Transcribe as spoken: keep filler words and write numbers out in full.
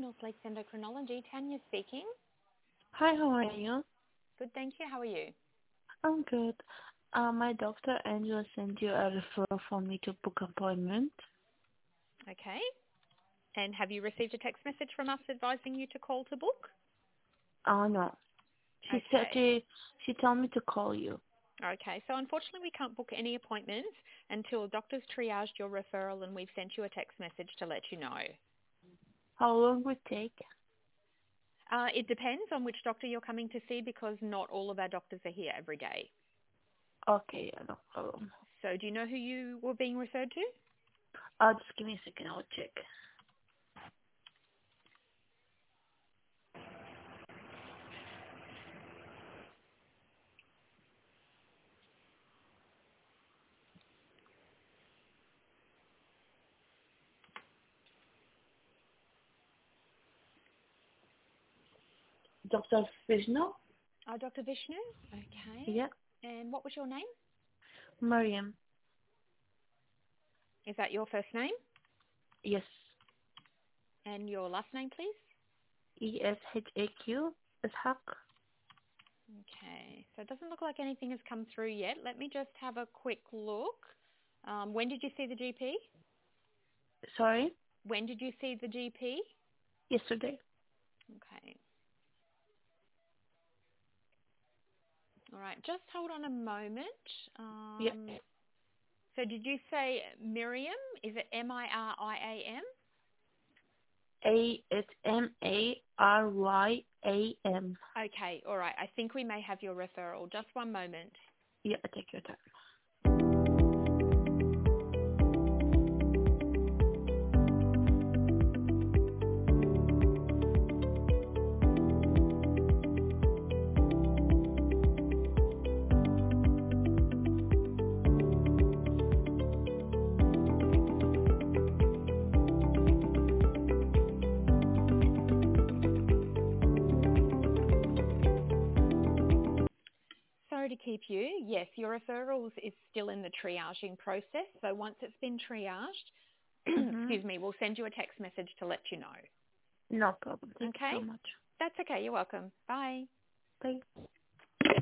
North Lakes Endocrinology. Tanya speaking. Hi, how are you? Good, thank you. How are you? I'm good. Uh, my doctor Angela sent you a referral for me to book appointment. Okay. And have you received a text message from us advising you to call to book? Oh no, she said Okay. she she told me to call you. Okay. So unfortunately, we can't book any appointments until doctors triaged your referral and we've sent you a text message to let you know. How long would it take? Uh, it depends on which doctor you're coming to see because not all of our doctors are here every day. Okay, yeah, no problem. So do you know who you were being referred to? Uh, just give me a second, I'll check. Doctor Vishnu? Uh, Doctor Vishnu. Okay. Yeah, And what was your name? Mariam. Is that your first name? Yes, And your last name, please? E S H A Q. Ishaq. Okay, so it doesn't look like anything has come through yet. Let me just have a quick look. Um, when did you see the G P? Sorry, When did you see the G P? yesterday. Okay. All right, just hold on a moment. Yeah, Um, so did you say Miriam? Is it M I R I A M? A it's M A R Y A M. Okay, all right. I think we may have your referral. Just one moment. Yeah, take your time. Sorry to keep you. Yes, your referrals is still in the triaging process. So once it's been triaged, Mhm. excuse me, we'll send you a text message to let you know. No problem. Thank you Okay? so much. That's okay. You're welcome. Bye. Bye.